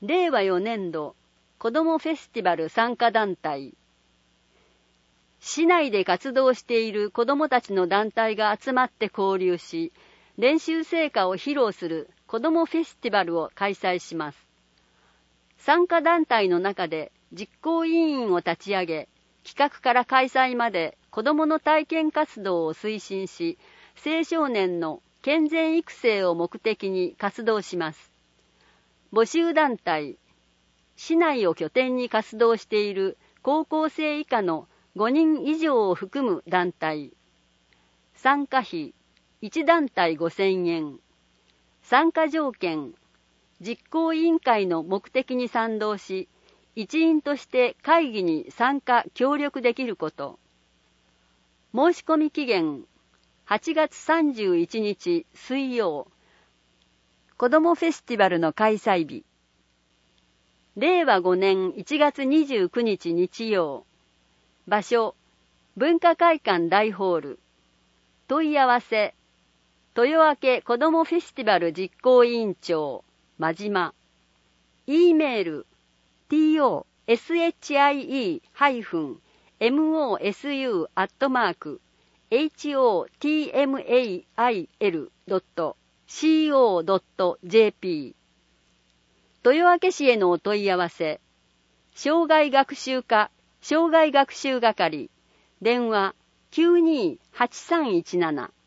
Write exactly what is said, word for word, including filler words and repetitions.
れいわよねんど子どもフェスティバル参加団体。市内で活動している子どもたちの団体が集まって交流し、練習成果を披露する子どもフェスティバルを開催します。参加団体の中で実行委員を立ち上げ、企画から開催まで子どもの体験活動を推進し、青少年の健全育成を目的に活動します。募集団体、市内を拠点に活動している高校生以下のごにん以上を含む団体。参加費、いち団体ごせんえん。参加条件、実行委員会の目的に賛同し、一員として会議に参加協力できること。申し込み期限、はちがつさんじゅういちにち水曜。子どもフェスティバルの開催日。れいわごねんいちがつにじゅうくにち日曜。場所、文化会館大ホール。問い合わせ、豊明子どもフェスティバル実行委員長、真島。E メール、トシーモス アットマーク ホトマイル ドット コー ドット ジェーピー。豊明市へのお問い合わせ、障害学習課障害学習係、電話 きゅうにーはちさんいちなな